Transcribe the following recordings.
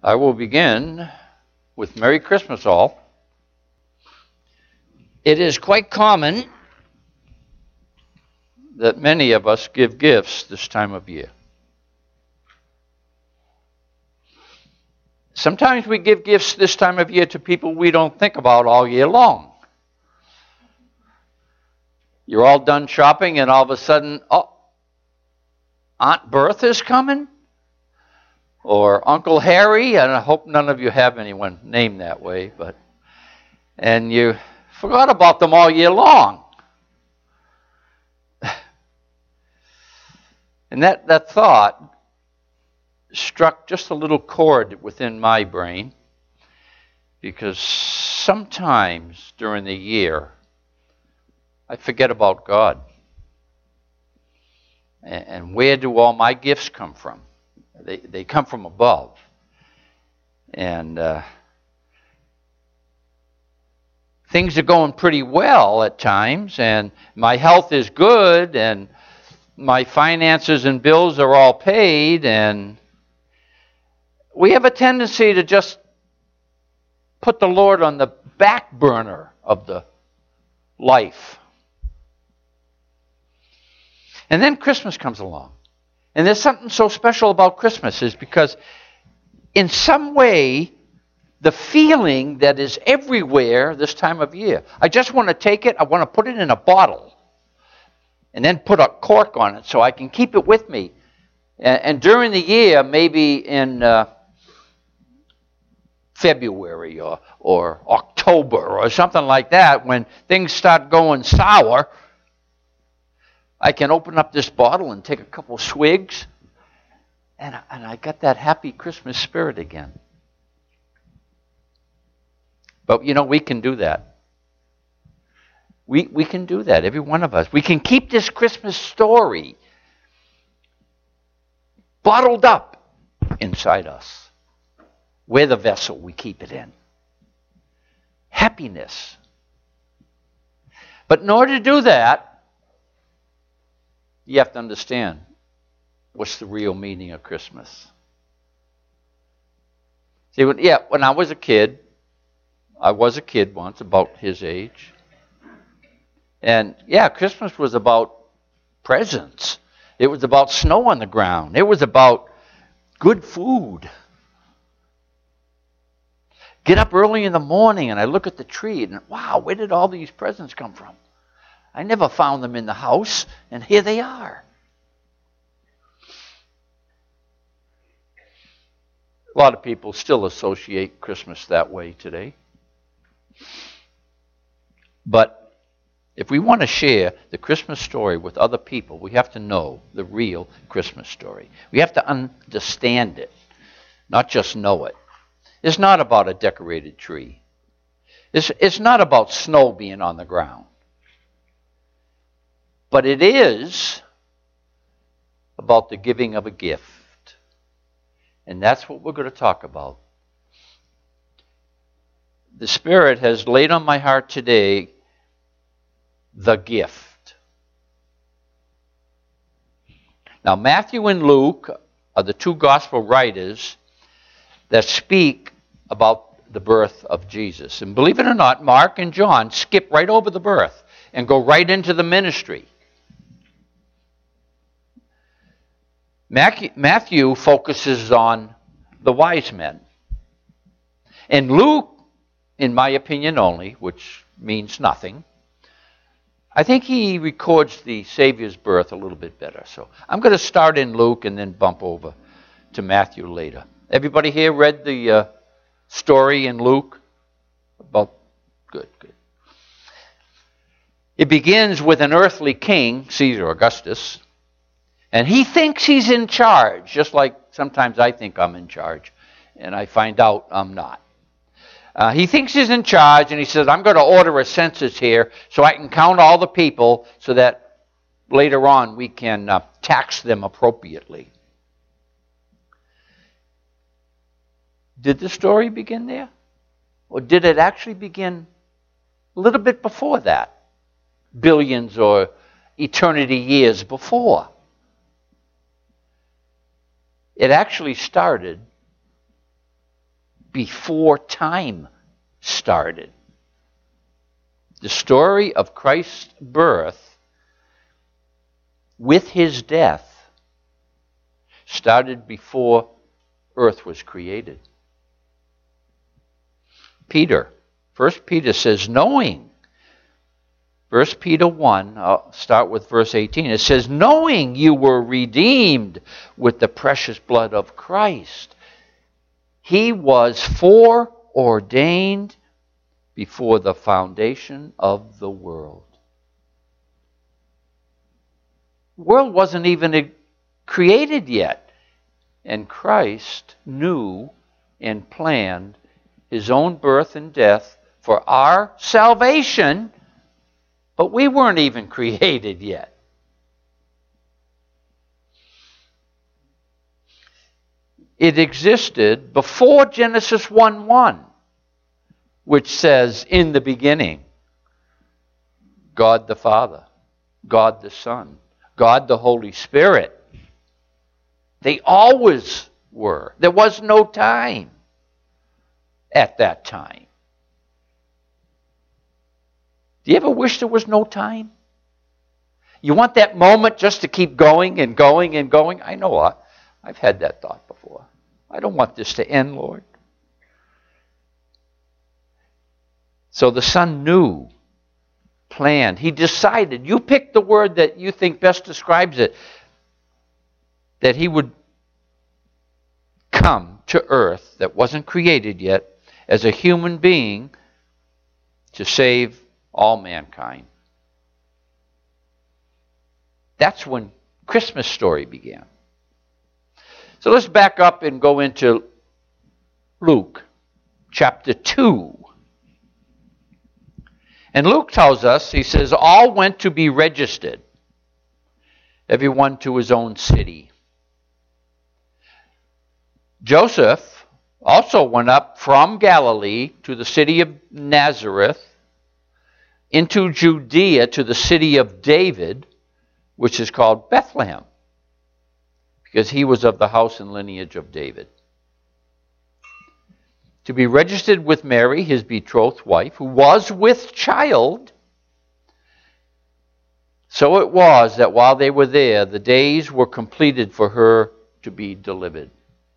I will begin with Merry Christmas all. It is quite common that many of us give gifts this time of year. Sometimes we give gifts this time of year to people we don't think about all year long. You're all done shopping and all of a sudden, Aunt Bertha's coming? Or Uncle Harry? And I hope none of you have anyone named that way, and you forgot about them all year long. And that thought struck just a little chord within my brain, because sometimes during the year I forget about God. And where do all my gifts come from? They come from above. And things are going pretty well at times, and my health is good, and my finances and bills are all paid, and we have a tendency to just put the Lord on the back burner of the life. And then Christmas comes along. And there's something so special about Christmas is because in some way, the feeling that is everywhere this time of year, I just want to take it, I want to put it in a bottle and then put a cork on it so I can keep it with me. And during the year, maybe in February or October or something like that, when things start going sour, I can open up this bottle and take a couple swigs, and I got that happy Christmas spirit again. But, we can do that. We can do that, every one of us. We can keep this Christmas story bottled up inside us. We're the vessel, we keep it in. Happiness. But in order to do that, you have to understand what's the real meaning of Christmas. See, when I was a kid once, about his age. And Christmas was about presents. It was about snow on the ground. It was about good food. Get up early in the morning and I look at the tree and wow, where did all these presents come from? I never found them in the house, and here they are. A lot of people still associate Christmas that way today. But if we want to share the Christmas story with other people, we have to know the real Christmas story. We have to understand it, not just know it. It's not about a decorated tree. It's not about snow being on the ground. But it is about the giving of a gift. And that's what we're going to talk about. The Spirit has laid on my heart today the gift. Now, Matthew and Luke are the two gospel writers that speak about the birth of Jesus. And believe it or not, Mark and John skip right over the birth and go right into the ministry. Matthew focuses on the wise men. And Luke, in my opinion only, which means nothing, I think he records the Savior's birth a little bit better. So I'm going to start in Luke and then bump over to Matthew later. Everybody here read the story in Luke? Good. It begins with an earthly king, Caesar Augustus, and he thinks he's in charge, just like sometimes I think I'm in charge, and I find out I'm not. He thinks he's in charge, and he says, I'm going to order a census here so I can count all the people so that later on we can tax them appropriately. Did the story begin there? Or did it actually begin a little bit before that? Billions or eternity years before? It actually started before time started. The story of Christ's birth with his death started before earth was created. Peter, 1 Peter says, knowing, 1 Peter 1, I'll start with verse 18. It says, knowing you were redeemed with the precious blood of Christ. He was foreordained before the foundation of the world. The world wasn't even created yet. And Christ knew and planned his own birth and death for our salvation, but we weren't even created yet. It existed before Genesis 1:1, which says, in the beginning, God the Father, God the Son, God the Holy Spirit. They always were. There was no time at that time. Do you ever wish there was no time? You want that moment just to keep going and going and going? I know I've had that thought before. I don't want this to end, Lord. So the Son knew, planned. He decided. You pick the word that you think best describes it. That he would come to earth that wasn't created yet as a human being to save all mankind. That's when Christmas story began. So let's back up and go into Luke chapter 2. And Luke tells us, he says, all went to be registered, everyone to his own city. Joseph also went up from Galilee to the city of Nazareth, into Judea to the city of David, which is called Bethlehem, because he was of the house and lineage of David, to be registered with Mary, his betrothed wife, who was with child. So it was that while they were there, the days were completed for her to be delivered.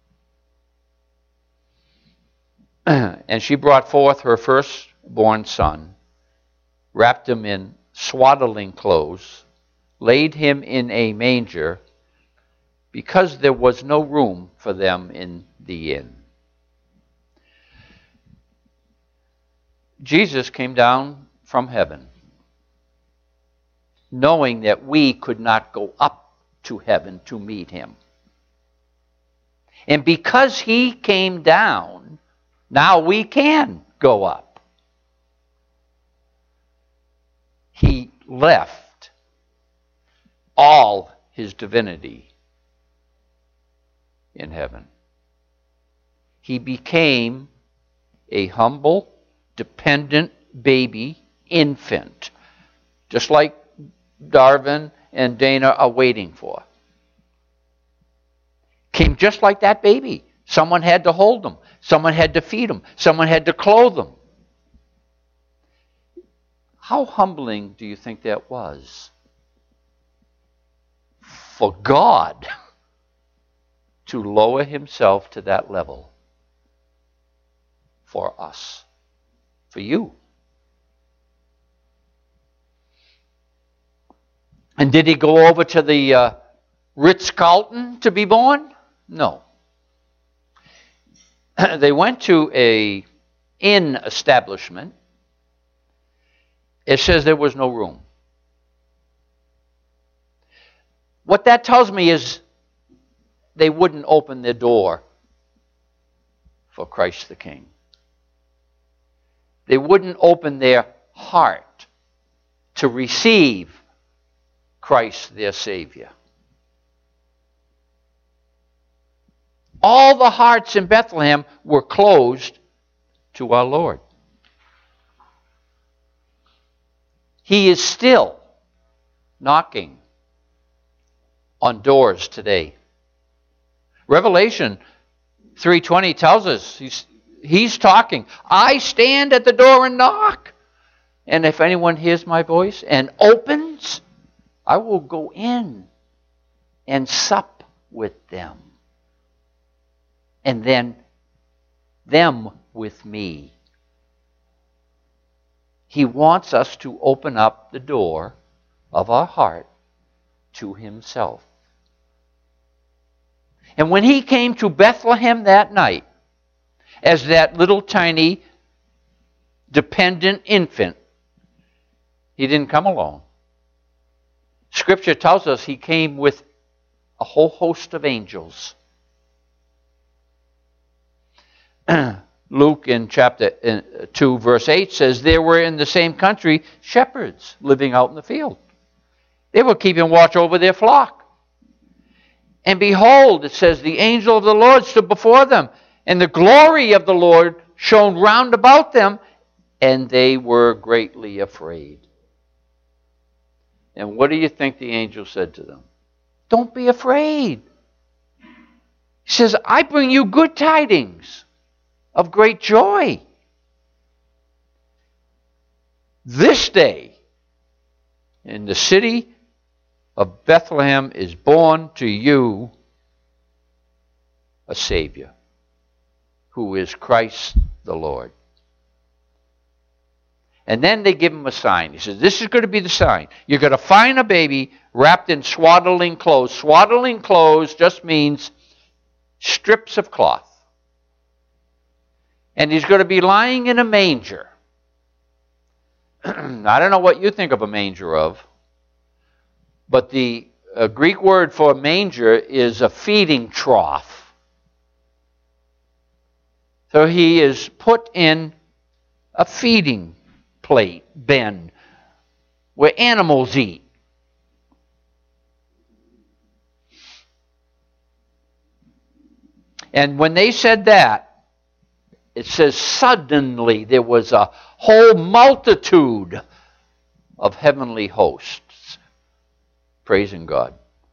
And she brought forth her firstborn son, wrapped him in swaddling clothes, laid him in a manger, because there was no room for them in the inn. Jesus came down from heaven, knowing that we could not go up to heaven to meet him. And because he came down, now we can go up. He left all his divinity in heaven. He became a humble, dependent baby infant, just like Darwin and Dana are waiting for. Came just like that baby. Someone had to hold them. Someone had to feed them. Someone had to clothe them. How humbling do you think that was for God to lower himself to that level for us, for you? And did he go over to the Ritz-Carlton to be born? No. They went to an inn establishment. It says there was no room. What that tells me is they wouldn't open their door for Christ the King. They wouldn't open their heart to receive Christ their Savior. All the hearts in Bethlehem were closed to our Lord. He is still knocking on doors today. Revelation 3:20 tells us he's talking. I stand at the door and knock. And if anyone hears my voice and opens, I will go in and sup with them. And then them with me. He wants us to open up the door of our heart to himself. And when he came to Bethlehem that night, as that little tiny dependent infant, he didn't come alone. Scripture tells us he came with a whole host of angels. Luke in chapter 2, verse 8 says, there were in the same country shepherds living out in the field. They were keeping watch over their flock. And behold, it says, the angel of the Lord stood before them, and the glory of the Lord shone round about them, and they were greatly afraid. And what do you think the angel said to them? Don't be afraid. He says, I bring you good tidings of great joy. This day, in the city of Bethlehem is born to you a Savior, who is Christ the Lord. And then they give him a sign. He says, this is going to be the sign. You're going to find a baby wrapped in swaddling clothes. Swaddling clothes just means strips of cloth. And he's going to be lying in a manger. I don't know what you think of a manger of, but the Greek word for manger is a feeding trough. So he is put in a feeding plate, bin, where animals eat. And when they said that, it says suddenly there was a whole multitude of heavenly hosts praising God.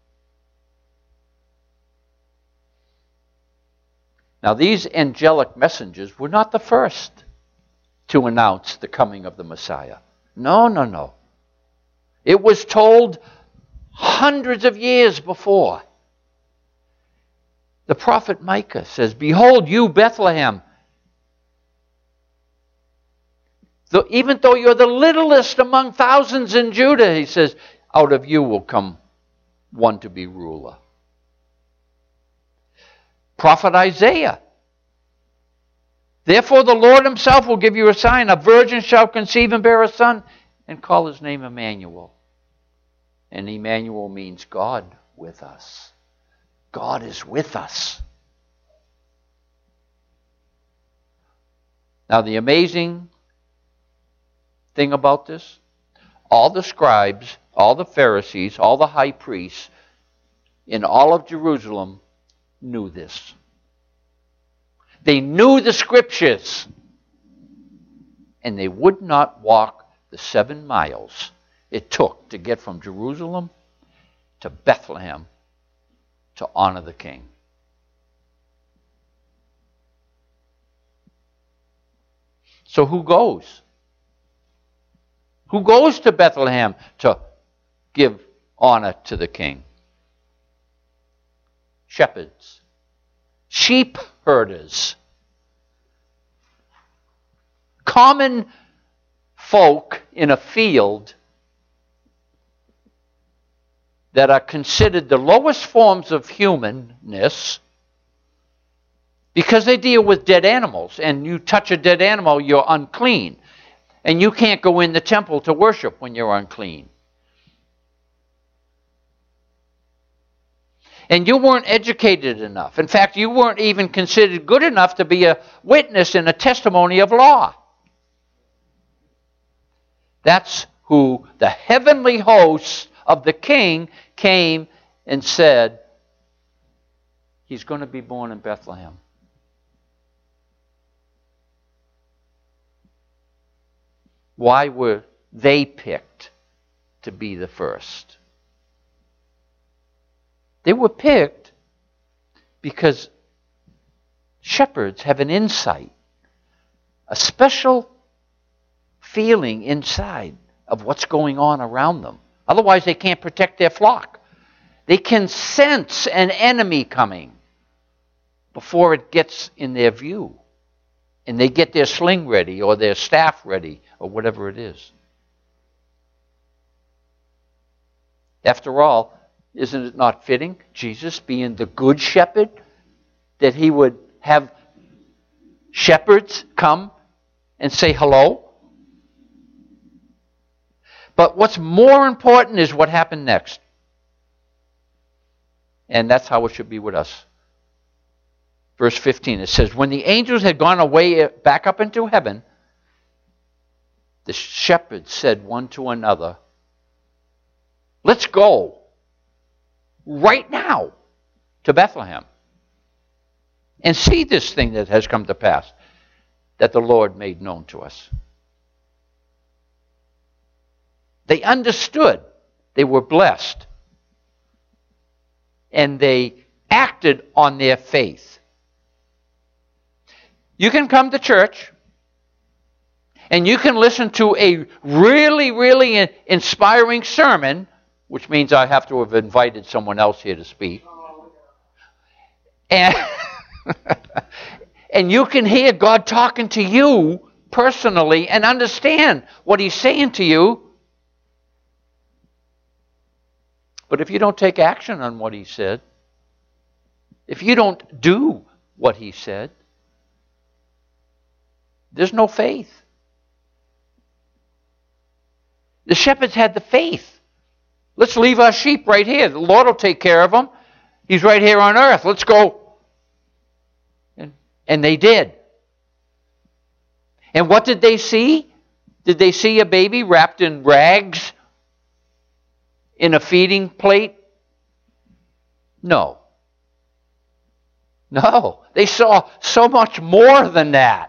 Now these angelic messengers were not the first to announce the coming of the Messiah. No, no, no. It was told hundreds of years before. The prophet Micah says, behold, you Bethlehem, even though you're the littlest among thousands in Judah, he says, out of you will come one to be ruler. Prophet Isaiah, therefore the Lord himself will give you a sign. A virgin shall conceive and bear a son and call his name Emmanuel. And Emmanuel means God with us. God is with us. Now the amazing thing about this, all the scribes, all the Pharisees, all the high priests in all of Jerusalem knew this. They knew the scriptures, and they would not walk the 7 miles it took to get from Jerusalem to Bethlehem to honor the king. So who goes? Who goes to Bethlehem to give honor to the king? Shepherds. Sheep herders. Common folk in a field that are considered the lowest forms of humanness because they deal with dead animals. And you touch a dead animal, you're unclean. And you can't go in the temple to worship when you're unclean. And you weren't educated enough. In fact, you weren't even considered good enough to be a witness in a testimony of law. That's who the heavenly hosts of the king came and said, he's going to be born in Bethlehem. Why were they picked to be the first? They were picked because shepherds have an insight a special feeling inside of what's going on around them. Otherwise, they can't protect their flock. They can sense an enemy coming before it gets in their view. And they get their sling ready or their staff ready or whatever it is. After all, isn't it not fitting, Jesus being the good shepherd, that he would have shepherds come and say hello? But what's more important is what happened next. And that's how it should be with us. Verse 15, it says, when the angels had gone away back up into heaven, the shepherds said one to another, let's go right now to Bethlehem and see this thing that has come to pass, that the Lord made known to us. They understood. They were blessed. And they acted on their faith. You can come to church and you can listen to a really, really inspiring sermon, which means I have to have invited someone else here to speak. And, and you can hear God talking to you personally and understand what he's saying to you. But if you don't take action on what he said, if you don't do what he said, there's no faith. The shepherds had the faith. Let's leave our sheep right here. The Lord will take care of them. He's right here on earth. Let's go. And they did. And what did they see? Did they see a baby wrapped in rags in a feeding plate? No. No. They saw so much more than that.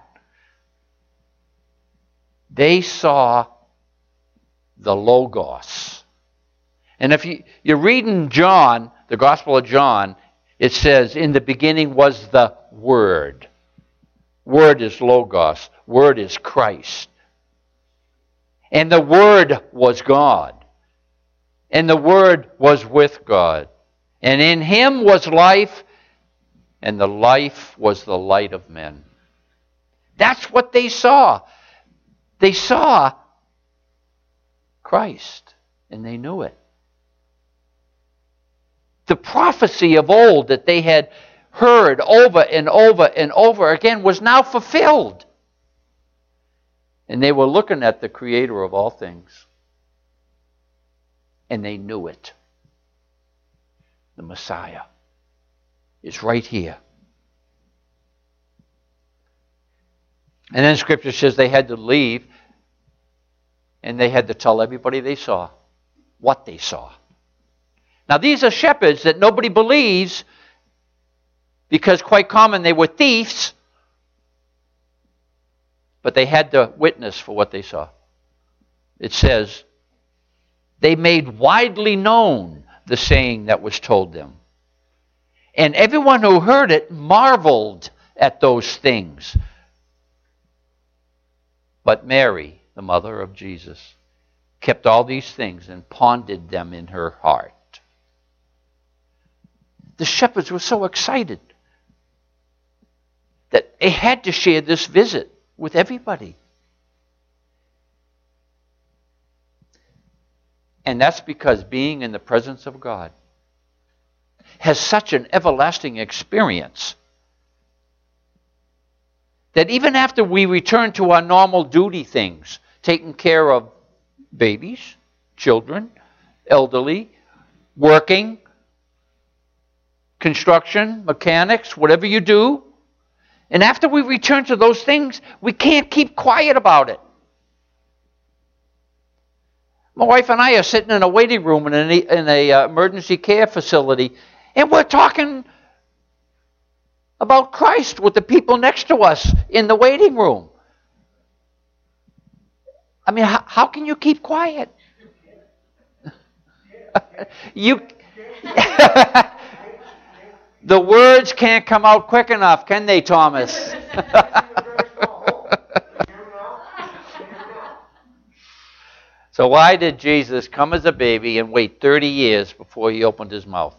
They saw the Logos. And if you're reading John, the Gospel of John, it says, in the beginning was the Word. Word is Logos. Word is Christ. And the Word was God. And the Word was with God. And in him was life, and the life was the light of men. That's what they saw. They saw Christ, and they knew it. The prophecy of old that they had heard over and over and over again was now fulfilled. And they were looking at the Creator of all things. And they knew it. The Messiah is right here. And then Scripture says they had to leave and they had to tell everybody they saw what they saw. Now these are shepherds that nobody believes because quite common they were thieves, but they had to witness for what they saw. It says, they made widely known the saying that was told them. And everyone who heard it marveled at those things. But Mary, the mother of Jesus, kept all these things and pondered them in her heart. The shepherds were so excited that they had to share this visit with everybody. And that's because being in the presence of God has such an everlasting experience that even after we return to our normal duty things, taking care of babies, children, elderly, working, construction, mechanics, whatever you do, and after we return to those things, we can't keep quiet about it. My wife and I are sitting in a waiting room in a emergency care facility, and we're talking about Christ with the people next to us in the waiting room. I mean, how can you keep quiet? The words can't come out quick enough, can they, Thomas? So why did Jesus come as a baby and wait 30 years before he opened his mouth?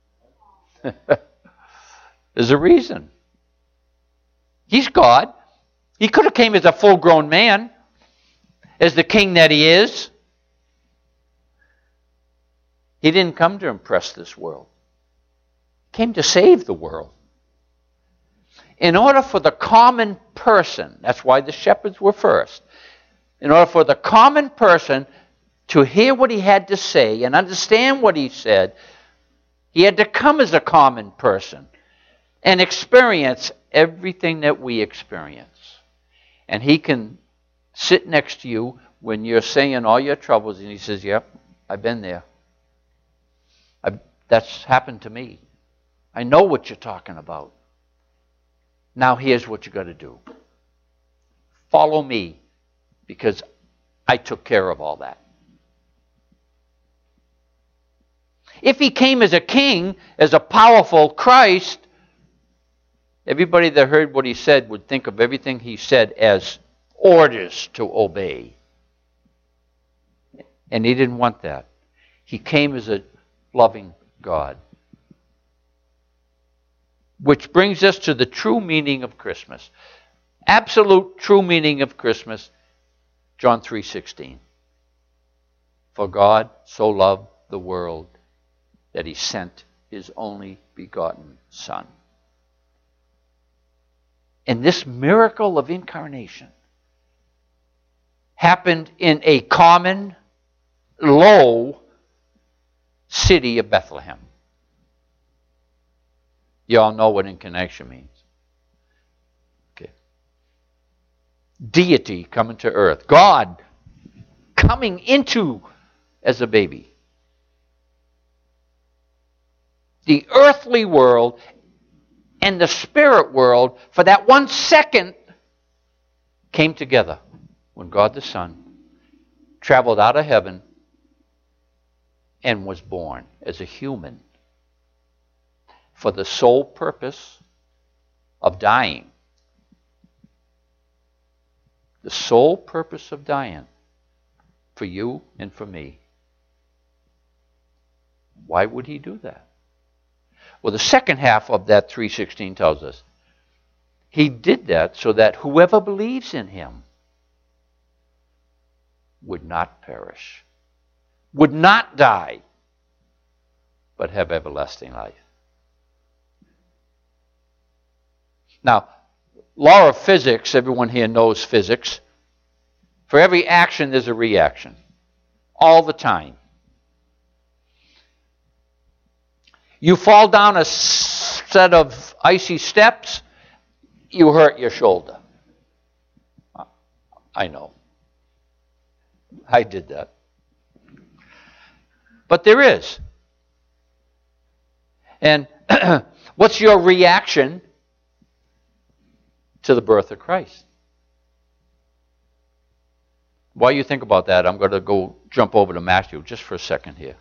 There's a reason. He's God. He could have came as a full-grown man, as the king that he is. He didn't come to impress this world. He came to save the world. In order for the common person, that's why the shepherds were first, in order for the common person to hear what he had to say and understand what he said, he had to come as a common person and experience everything that we experience. And he can sit next to you when you're saying all your troubles, and he says, yep, I've been there. That's happened to me. I know what you're talking about. Now here's what you got to do. Follow me, because I took care of all that. If he came as a king, as a powerful Christ, everybody that heard what he said would think of everything he said as orders to obey. And he didn't want that. He came as a loving God. Which brings us to the true meaning of Christmas. Absolute true meaning of Christmas, John 3:16. For God so loved the world that he sent his only begotten Son. And this miracle of incarnation happened in a common, low city of Bethlehem. You all know what incarnation means. Okay. Deity coming to earth. God coming into as a baby. The earthly world and the spirit world, for that 1 second, came together when God the Son traveled out of heaven and was born as a human for the sole purpose of dying. The sole purpose of dying for you and for me. Why would he do that? Well, the second half of that 3:16 tells us he did that so that whoever believes in him would not perish, would not die, but have everlasting life. Now, law of physics, everyone here knows physics. For every action, there's a reaction. All the time. You fall down a set of icy steps, you hurt your shoulder. I know. I did that. But there is. And what's your reaction to the birth of Christ? While you think about that, I'm going to jump over to Matthew just for a second here.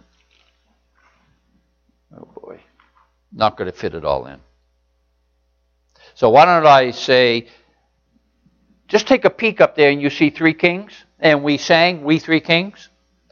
Oh boy. Not going to fit it all in. So why don't I say, just take a peek up there and you see three kings. And we sang, We Three Kings.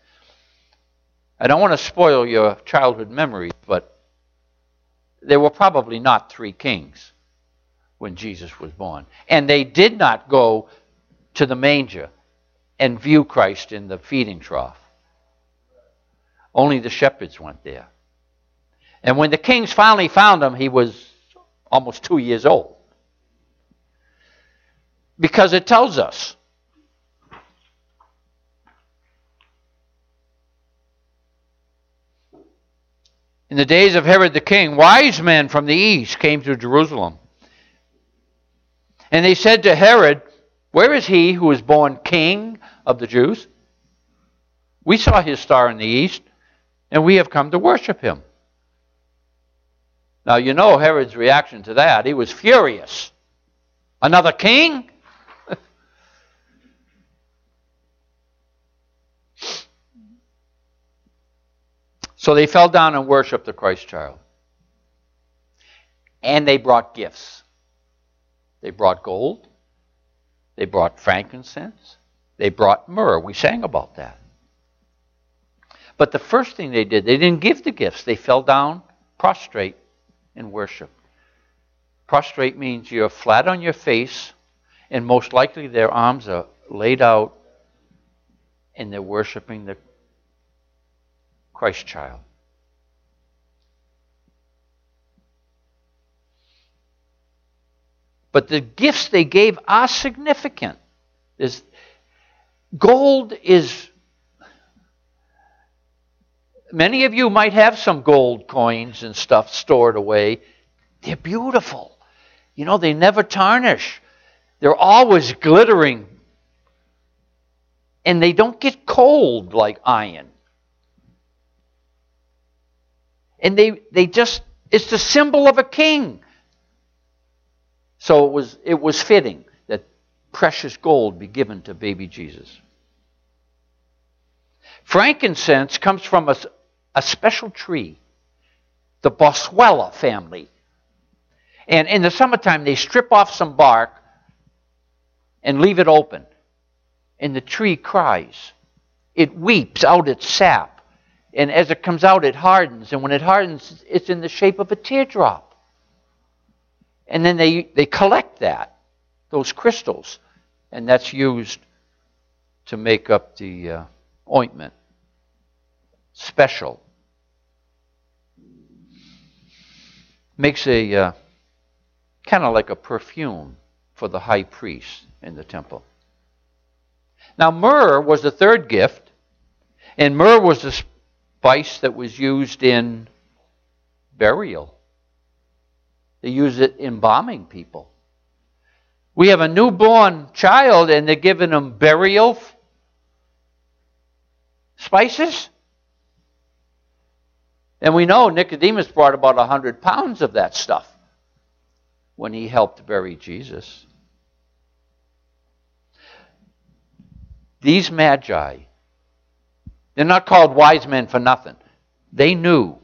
I don't want to spoil your childhood memories, but there were probably not three kings when Jesus was born. And they did not go to the manger and view Christ in the feeding trough. Only the shepherds went there. And when the kings finally found him, he was almost 2 years old. Because it tells us. In the days of Herod the king, wise men from the east came to Jerusalem. And they said to Herod, where is he who was born king of the Jews? We saw his star in the east, and we have come to worship him. Now, you know Herod's reaction to that. He was furious. Another king? So they fell down and worshiped the Christ child. And they brought gifts. They brought gold. They brought frankincense. They brought myrrh. We sang about that. But the first thing they did, they didn't give the gifts. They fell down, prostrate, and worship. Prostrate means you're flat on your face, and most likely their arms are laid out, and they're worshiping the Christ child. But the gifts they gave are significant. Gold is... Many of you might have some gold coins and stuff stored away. They're beautiful. You know, they never tarnish. They're always glittering. And they don't get cold like iron. And they just, it's the symbol of a king. So it was fitting that precious gold be given to baby Jesus. Frankincense comes from a special tree, the Boswellia family. And in the summertime, they strip off some bark and leave it open. And the tree cries. It weeps out its sap. And as it comes out, it hardens. And when it hardens, it's in the shape of a teardrop. And then they collect those crystals. And that's used to make up the ointment. Special. Makes a kind of like a perfume for the high priest in the temple. Now myrrh was the third gift, and myrrh was the spice that was used in burial. They use it in embalming people. We have a newborn child and they're giving them burial spices. And we know Nicodemus brought about 100 pounds of that stuff when he helped bury Jesus. These magi, they're not called wise men for nothing. They knew.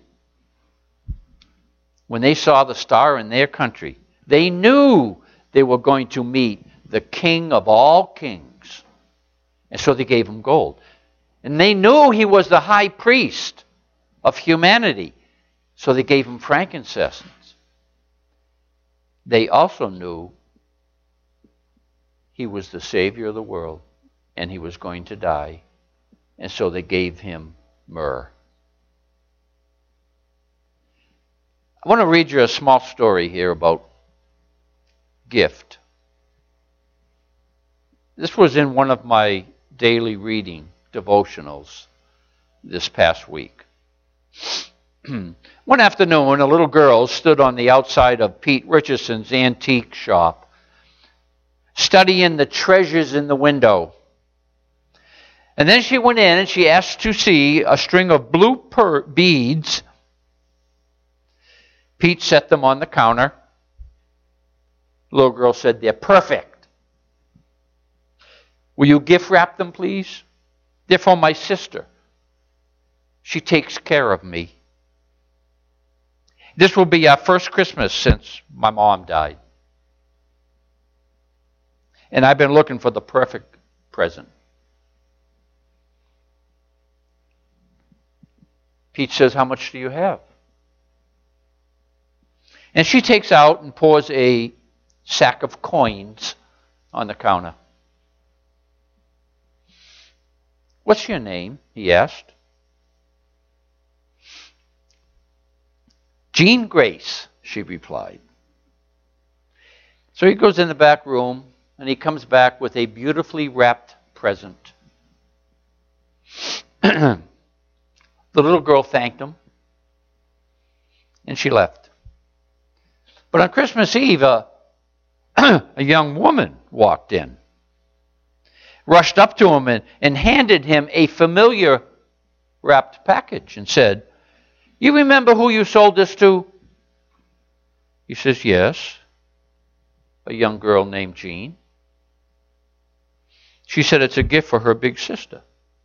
When they saw the star in their country, they knew they were going to meet the King of all kings. And so they gave him gold. And they knew he was the high priest of humanity. So they gave him frankincense. They also knew he was the Savior of the world and he was going to die. And so they gave him myrrh. I want to read you a small story here about gift. This was in one of my daily reading devotionals this past week. One afternoon, a little girl stood on the outside of Pete Richardson's antique shop, studying the treasures in the window. And then she went in and she asked to see a string of blue beads. Pete set them on the counter. The little girl said, "They're perfect. Will you gift wrap them, please? They're for my sister. She takes care of me. This will be our first Christmas since my mom died. And I've been looking for the perfect present." Pete says, "How much do you have?" And she takes out and pours a sack of coins on the counter. "What's your name?" he asked. "Jean Grace," she replied. So he goes in the back room and he comes back with a beautifully wrapped present. The little girl thanked him and she left. But on Christmas Eve, a young woman walked in, rushed up to him and handed him a familiar wrapped package and said, "You remember who you sold this to?" He says, "Yes, a young girl named Jean." She said, "It's a gift for her big sister."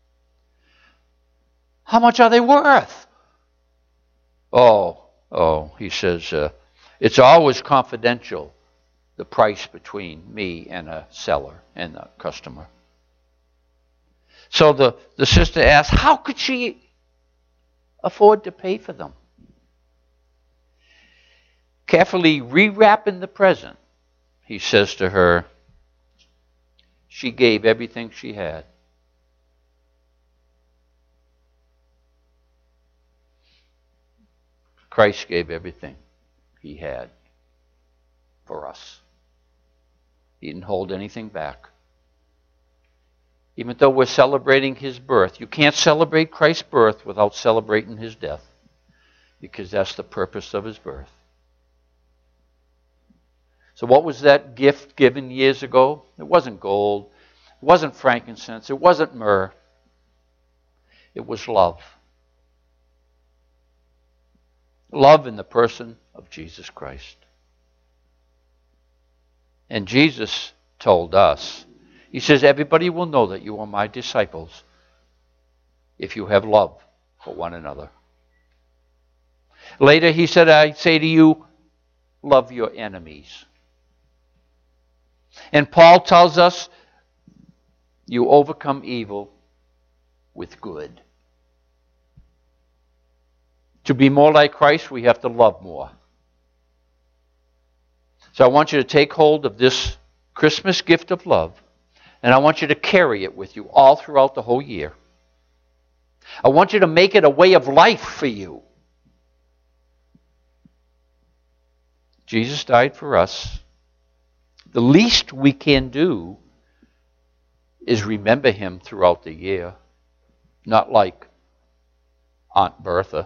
"How much are they worth?" Oh, he says, "It's always confidential, the price between me and a seller and a customer." So the sister asked, "How could she afford to pay for them. Carefully rewrapping the present, he says to her, she gave everything she had. Christ gave everything he had for us. He didn't hold anything back. Even though we're celebrating his birth, you can't celebrate Christ's birth without celebrating his death, because that's the purpose of his birth. So what was that gift given years ago? It wasn't gold. It wasn't frankincense. It wasn't myrrh. It was love. Love in the person of Jesus Christ. And Jesus told us, he says, everybody will know that you are my disciples if you have love for one another. Later he said, I say to you, love your enemies. And Paul tells us, you overcome evil with good. To be more like Christ, we have to love more. So I want you to take hold of this Christmas gift of love, and I want you to carry it with you all throughout the whole year. I want you to make it a way of life for you. Jesus died for us. The least we can do is remember him throughout the year, not like Aunt Bertha.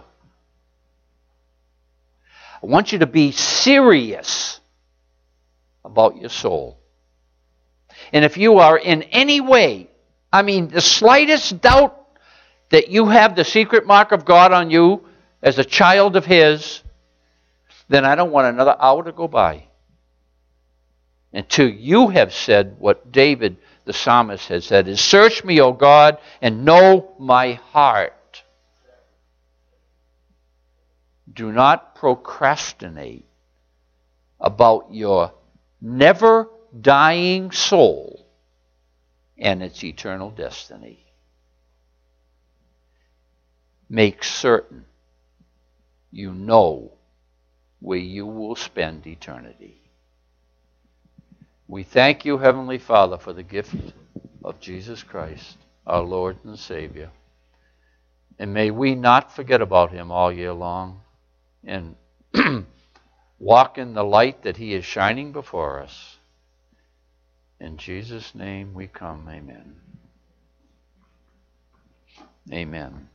I want you to be serious about your soul. And if you are in any way, the slightest doubt that you have the secret mark of God on you as a child of his, then I don't want another hour to go by until you have said what David the psalmist has said, is search me, O God, and know my heart. Do not procrastinate about your never dying soul and its eternal destiny. Make certain you know where you will spend eternity. We thank you, Heavenly Father, for the gift of Jesus Christ, our Lord and Savior. And may we not forget about him all year long and walk in the light that he is shining before us. In Jesus' name we come. Amen. Amen.